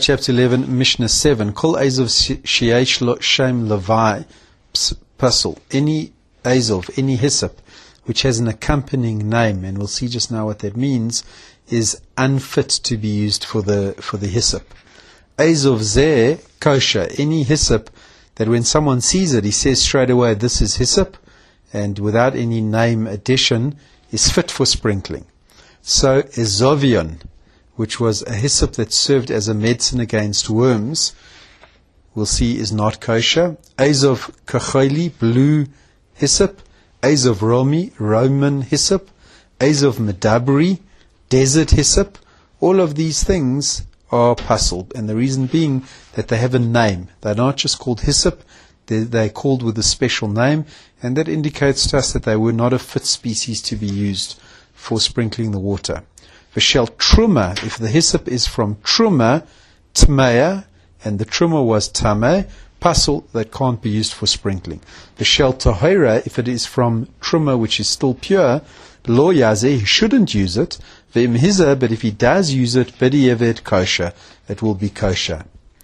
chapter 11, Mishnah 7. Kol Azov sheyesh lo shem levai pasul. Any Azov, any hyssop, which has an accompanying name, and we'll see just now what that means, is unfit to be used for the hyssop. Azov zeh kosher. Any hyssop that when someone sees it, he says straight away, this is hyssop, and without any name addition, is fit for sprinkling. So Ezovion, which was a hyssop that served as a medicine against worms, we'll see is not kosher. Azov kacholi, blue hyssop. Azov romi, Roman hyssop. Azov medabri, desert hyssop. All of these things are pasul, and the reason being that they have a name. They're not just called hyssop, they're called with a special name, and that indicates to us that they were not a fit species to be used for sprinkling the water. V'shel truma, if the hyssop is from truma, tmeya, and the truma was tameh, pasul, that can't be used for sprinkling. V'shel tahira, if it is from truma which is still pure, lo yazeh, he shouldn't use it. V'im hiza, but if he does use it, b'di'evet kosher, it will be kosher.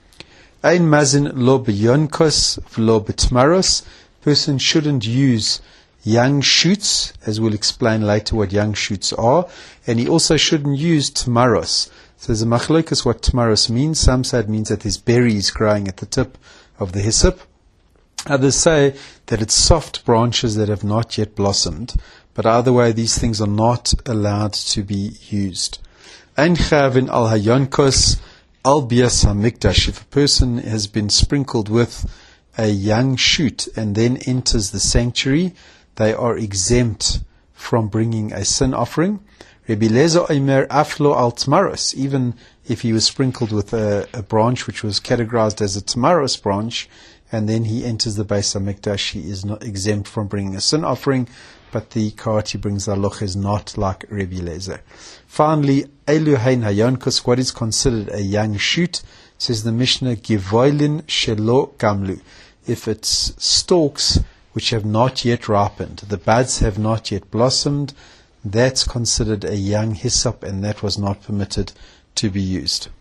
Ein mazin lo b'yonkos v'lo b'tmaros, person shouldn't use young shoots, as we'll explain later what young shoots are, and he also shouldn't use tamaros. So there's a machlokas what tamaros means. Some say it means that there's berries growing at the tip of the hyssop. Others say that it's soft branches that have not yet blossomed, but either way these things are not allowed to be used. Ein chavin al hayonkos al bias hamikdash. If a person has been sprinkled with a young shoot and then enters the sanctuary, they are exempt from bringing a sin offering. Rabbi Lezer Omer aflo al tmaros, even if he was sprinkled with a branch which was categorized as a tmaros branch, and then he enters the Beis HaMikdash, he is not exempt from bringing a sin offering, but the Kahati brings the halacha is not like Rabbi Lezer. Finally, Elu hein hayonkos, what is considered a young shoot, says the Mishnah, Givoilin shelo gamlu. If it's stalks which have not yet ripened, the buds have not yet blossomed, that's considered a young hyssop, and that was not permitted to be used.